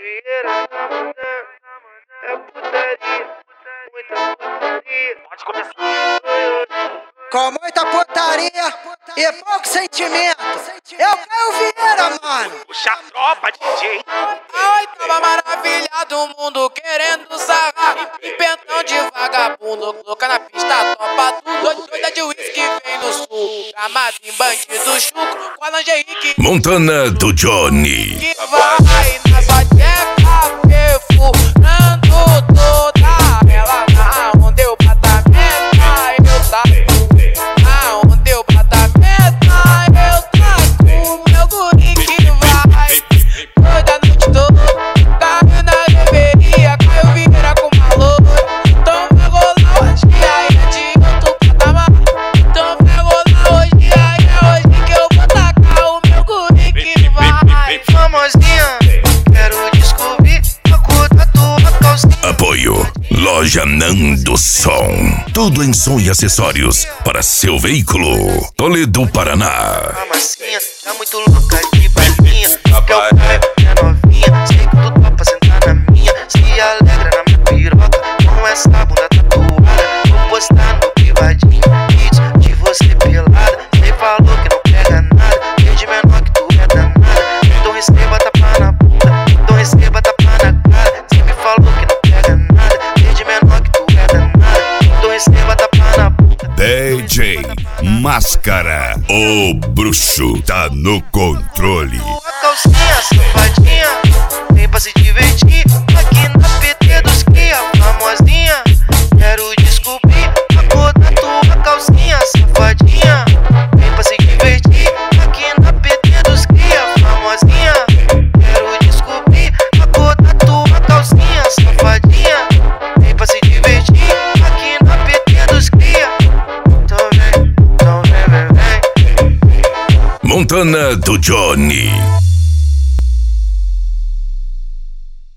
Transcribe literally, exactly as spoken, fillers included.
Vieira tá mandando, é putaria, muita putaria. Pode começar. Com muita putaria e pouco sentimento. Eu Caio Vieira, mano. Puxa a tropa, D J. Ai, tava maravilhado, o mundo querendo sarrar. E pentão de vagabundo, louca na pista, topa tudo. Doida de uísque vem no sul, chamado em bandido chucro. Com a lingerie que Montana do Johnny. que vai na sua tcheca, perfurando toda ela. Aonde eu bato a meta, eu taco. Aonde eu bato a meta, eu taco. Meu guri que vai toda noite toda, caiu na reveria, Caio Vieira com uma loura. Então vai rolar hoje, aí é de outro patamar. Então vai rolar hoje, aí é hoje que eu vou tacar o meu guri que vai. Famosinha, quero descobrir a cor da tua calcinha. Apoio Loja Nando Som. Tudo em som e acessórios para seu veículo. Toledo, Paraná. Mamacinha, tá muito louca de balinha. Quer o pai, minha novinha. Sei que tu topa sentar na minha. Se alegra na minha piroca com essa bunda tatuada. Vou postar no privadinho vídeo de você pelada. Cê falou que não pega nada, desde menor que tu é danada. Então receba tapa na bunda, então receba tapa na cara. Cê me falou que não pega nada, desde menor que tu é danada. Então receba tapa na bunda. D J Máscara, o bruxo tá no controle. Tua calcinha safadinha, vem pra se divertir aqui na P T dos cria, famosinha. Quero descobrir a cor da tua calcinha safadinha, vem pra se divertir aqui na P T dos cria, famosinha. Quero descobrir a cor da tua calcinha safadinha, vem pra se divertir aqui na P T dos cria. Então vem, então vem, vem, vem. Montana do Johnny.